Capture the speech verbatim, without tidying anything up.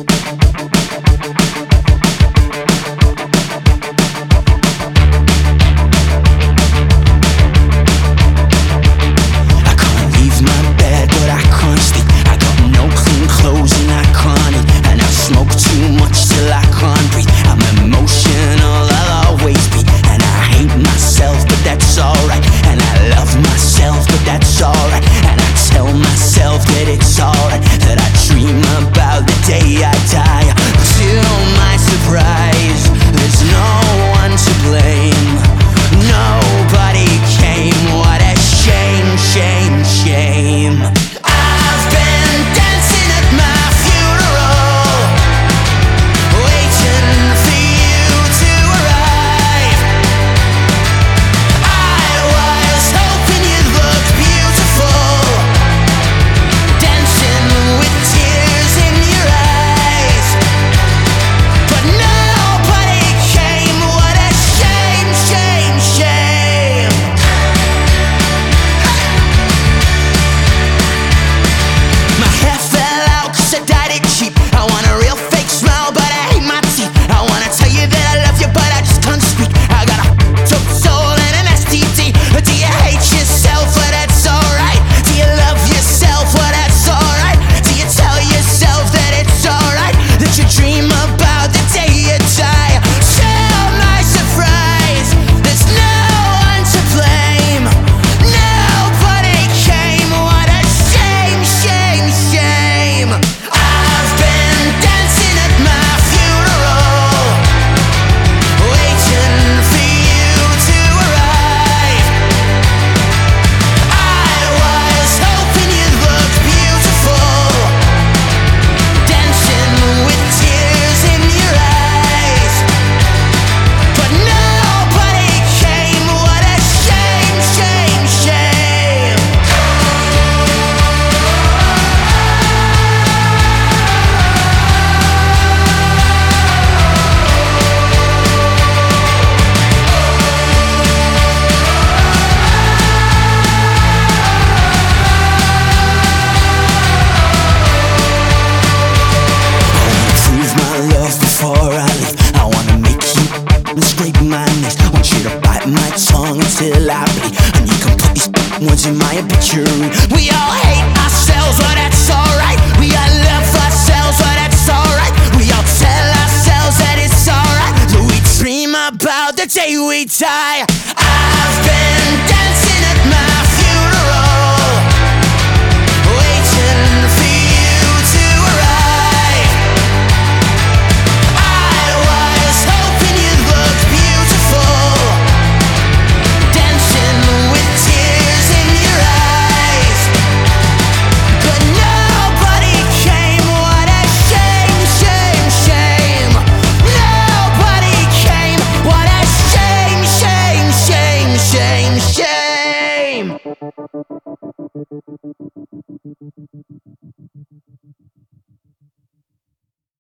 till I bleed. And you can put these words in my obituary. We all hate ourselves, but that's alright. We all love ourselves, but that's alright. We all tell ourselves that it's alright. But we dream about the day we die.